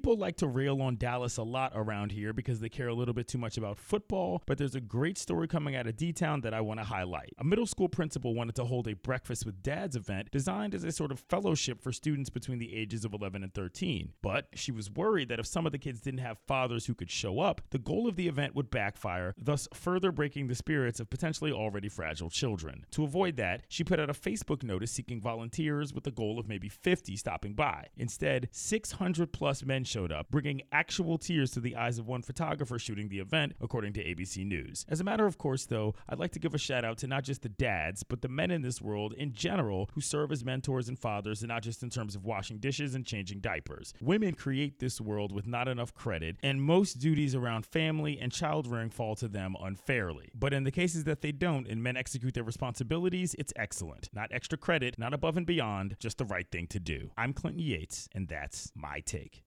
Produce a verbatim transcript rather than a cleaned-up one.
People like to rail on Dallas a lot around here because they care a little bit too much about football, but there's a great story coming out of D-Town that I want to highlight. A middle school principal wanted to hold a breakfast with dads event designed as a sort of fellowship for students between the ages of eleven and thirteen. But she was worried that if some of the kids didn't have fathers who could show up, the goal of the event would backfire, thus further breaking the spirits of potentially already fragile children. To avoid that, she put out a Facebook notice seeking volunteers with the goal of maybe fifty stopping by. Instead, six hundred plus men showed up, bringing actual tears to the eyes of one photographer shooting the event, according to A B C News. As a matter of course, though, I'd like to give a shout out to not just the dads, but the men in this world in general who serve as mentors and fathers, and not just in terms of washing dishes and changing diapers. Women create this world with not enough credit, and most duties around family and child rearing fall to them unfairly. But in the cases that they don't and men execute their responsibilities, it's excellent. Not extra credit, not above and beyond, just the right thing to do. I'm Clinton Yates, and that's my take.